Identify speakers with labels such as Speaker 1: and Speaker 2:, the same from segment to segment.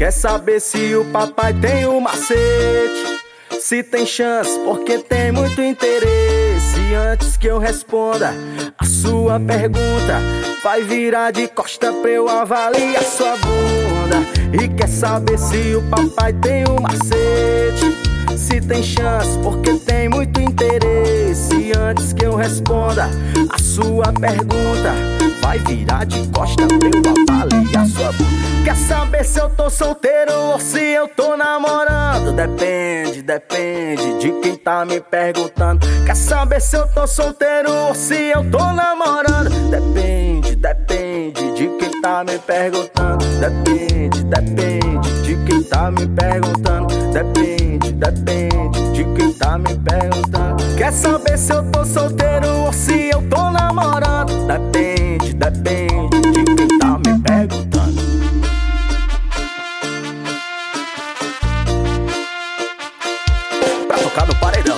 Speaker 1: Quer saber se o papai tem o macete? Se tem chance, porque tem muito interesse. Antes que eu responda a sua pergunta, vai virar de costa pra eu avaliar sua bunda. E quer saber se o papai tem o macete? Se tem chance, porque tem muito interesse. Antes que eu responda a sua pergunta, vai virar de costa pra eu avaliar sua bunda. Quer saber se eu tô solteiro ou se eu tô namorando? Depende de quem tá me perguntando. Quer saber se eu tô solteiro ou se eu tô namorando? Depende de quem tá me perguntando. Depende de quem tá me perguntando. Depende de quem tá me perguntando. Quer saber se eu tô solteiro ou se eu tô namorando? Depende de quem tá me perguntando. Pra tocar no paredão,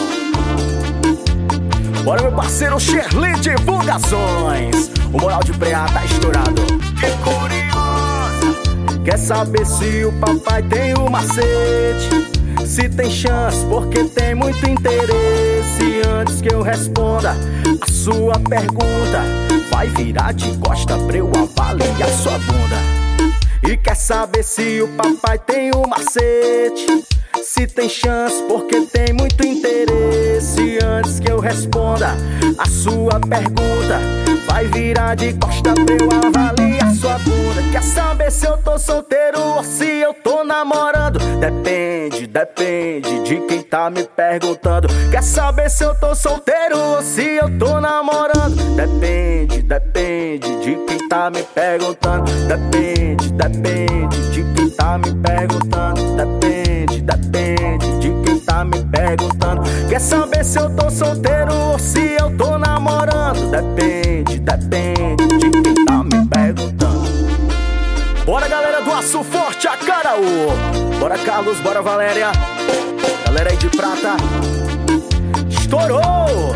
Speaker 1: bora meu parceiro Sherly Divulgações. O moral de preá tá estourado. Que curiosa. Quer saber se o papai tem o macete? Se tem chance, porque tem muito interesse. Antes que eu responda a sua pergunta, vai virar de costa pra eu avaliar sua bunda. E quer saber se o papai tem o macete? Se tem chance, porque tem muito interesse. Antes que eu responda a sua pergunta, vai virar de costa pra eu avaliar sua bunda. Quer saber se eu tô solteiro ou se eu tô namorando? Depende de quem tá me perguntando. Quer saber se eu tô solteiro ou se eu tô namorando? Depende de quem tá me perguntando. Depende de quem tá me perguntando. Depende de quem tá me perguntando. Quer saber se eu tô solteiro ou se eu tô namorando? Depende de quem tá me perguntando. Bora galera do Aço Forte, Acaraú. Bora Carlos, bora Valéria. Galera aí de prata, estourou.